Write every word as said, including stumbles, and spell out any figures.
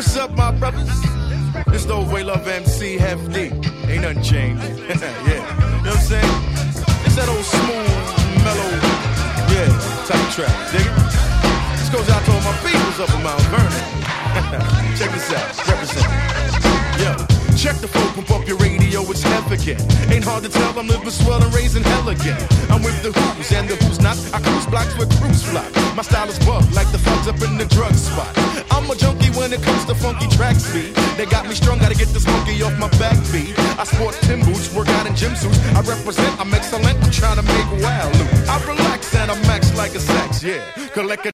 up, my brothers? This the way Love M C Hefty. Ain't nothing changed. Yeah. You know what I'm saying? It's that old smooth, mellow, yeah, type track. Dig it? This goes out to all my peoples up in Mount Vernon. Check this out. Represent. Yo. Check the folk, pump up your radio, it's heaven again. Ain't hard to tell, I'm living swell and raising hell again. I'm with the who's and the who's not. I cruise blocks with cruise fly. My style is buff like the thugs up in the drug spot. I'm a junkie when it comes to funky track speed. They got me strung, gotta get this monkey off my back beat. I sport Tim boots, work out in gym suits. I represent, I'm excellent, I'm trying to make wild loot. I relax and I max like a sax, yeah. Collect a